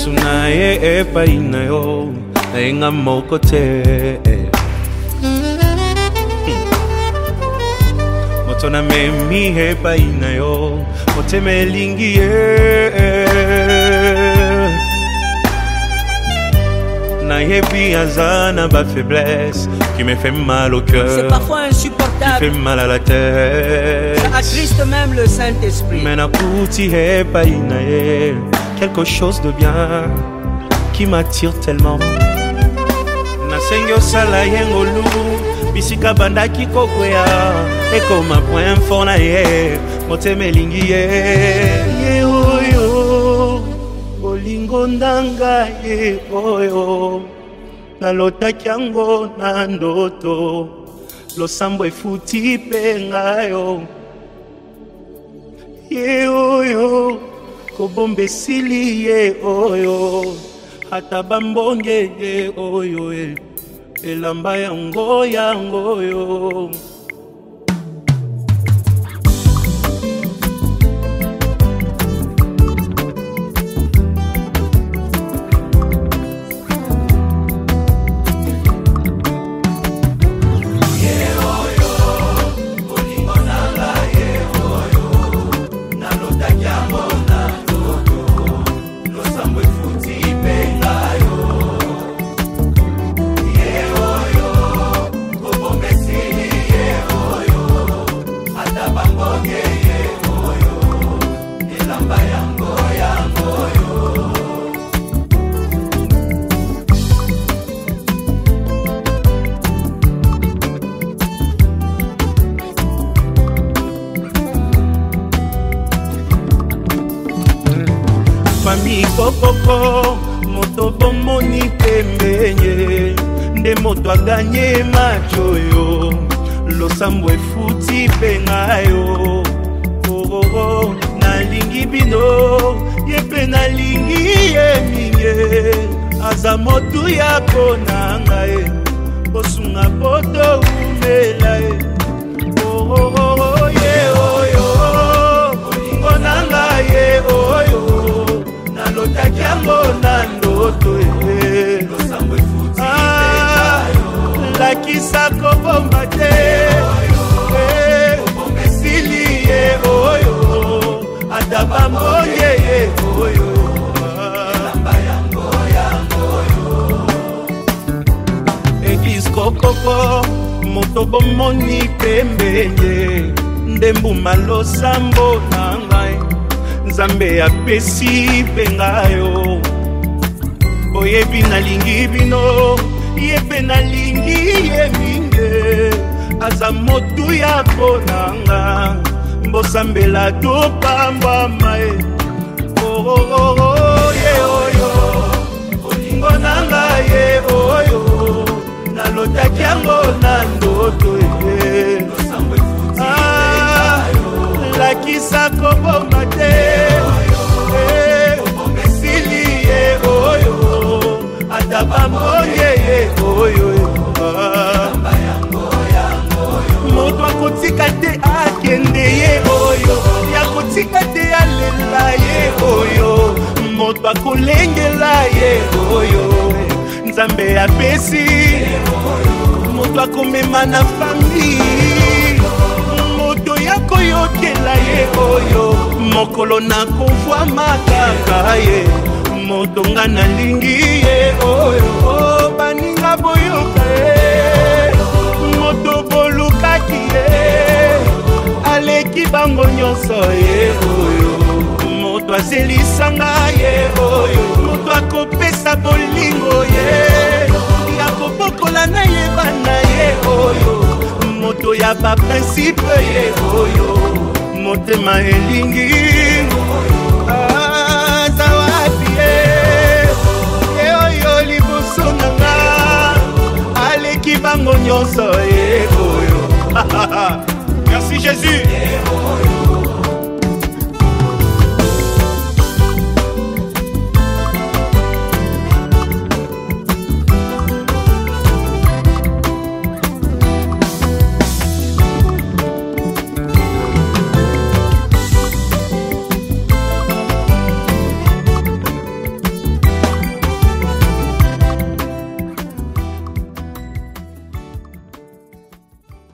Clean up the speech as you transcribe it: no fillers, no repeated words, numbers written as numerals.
Sunaye epa inayo Enga mokote Motona memi epa inayo Moteme lingiye Nayebi azana ba faiblesse Qui me fait mal au cœur. C'est parfois insupportable. Qui fait mal à la tête. Ça attriste même le Saint-Esprit. Mais nakuti epa inaye quelque chose de bien qui m'attire tellement. Nasengyo sala yengolu bisika banda kikokwea eko ma point fort na ye moteme lingi ye oyo bolingo ndanga ye oyo nalota kyango na ndoto losambo efuti pengayo ye oyo kobombe sili ye oyo hata bambonge ye oyo elamba yango yo Famille Kokoko, moto bomoni pembenye, nde moto a gagné macho yo, losambo efuti pengayo, oh, nalingi bino, yepe nalingi ye minge, aza motu ya konanga ye, bosunga poto umela ye, oh, ye oyo, konanga ye oyo. Lota kiambo na ndoto losambo efuti lakisa kobomba te kobombe sili ye oyo ata bambonge ye oyo elamba yango Eglise kokoko moto bomoni pembenye ndembuma losambo na ngai Nzambe apesi pengayo Oyebi nalingi bino Yepe nalingi ye minge Aza motu ya ponanga Mbosambela topamba mae Oh, ye oyo Olingo nanga ye oyo Nalota kiango na ndoto Losambo efuti lakisa kobomba te kobombe sili ye oyo ata bambonge ye oyo moto akotika te akende ye oyo yakotika te alela ye oyo moto akolengela ye oyo Nzambe apesi moto akomema na famille yako yokela ye oyo mokolo na konvoi makaka ye motonga na lingi ye oyo baninga boyoka ye moto bolukaki ye aleki bango nyonso ye oyo moto azelisanga ye oyo moto akopesa bolingo ye yakobokola na ye bana ye oyo moto ya ba principe ye oyo motema elingi azawapi ye oyo liboso nanga aleki bango nyonso